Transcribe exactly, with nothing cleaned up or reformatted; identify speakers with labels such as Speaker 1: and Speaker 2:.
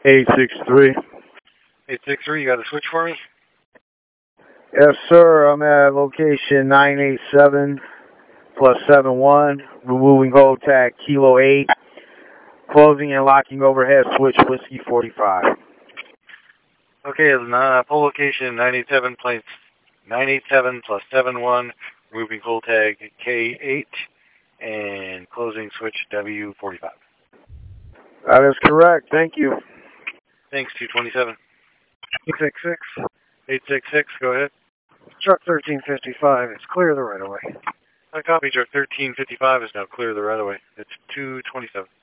Speaker 1: eight six three.
Speaker 2: eight six three, you got a switch for me?
Speaker 1: Yes, sir. I'm at location nine eight seven plus seven one, removing hold tag Kilo eight, closing and locking overhead switch Whiskey forty-five.
Speaker 2: Okay, uh, pull location nine eight seven place nine eight seven plus seven one, removing hold tag K eight, and closing switch W forty-five.
Speaker 1: That is correct. Thank you.
Speaker 2: Thanks, two twenty-seven.
Speaker 3: eight six six.
Speaker 2: eight six six, go ahead.
Speaker 3: Truck thirteen fifty-five, it's clear the right of way.
Speaker 2: I copy, truck thirteen fifty-five is now clear the right of way. It's two twenty-seven.